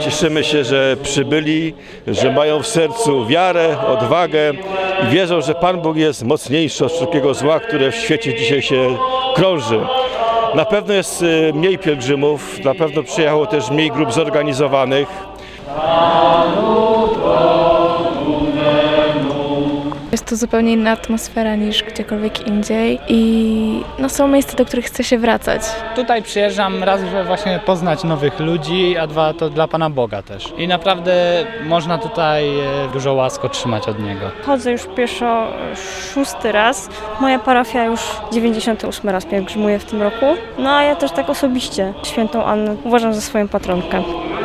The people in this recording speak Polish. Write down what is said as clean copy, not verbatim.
Cieszymy się, że przybyli, że mają w sercu wiarę, odwagę i wierzą, że Pan Bóg jest mocniejszy od wszelkiego zła, które w świecie dzisiaj się krąży. Na pewno jest mniej pielgrzymów, na pewno przyjechało też mniej grup zorganizowanych. Jest to zupełnie inna atmosfera niż gdziekolwiek indziej i są miejsca, do których chce się wracać. Tutaj przyjeżdżam raz, żeby właśnie poznać nowych ludzi, a dwa to dla Pana Boga też. I naprawdę można tutaj dużo łask otrzymać od Niego. Chodzę już pieszo 6. raz. Moja parafia już 98 raz pielgrzymuje w tym roku. No a ja też tak osobiście Świętą Annę uważam za swoją patronkę.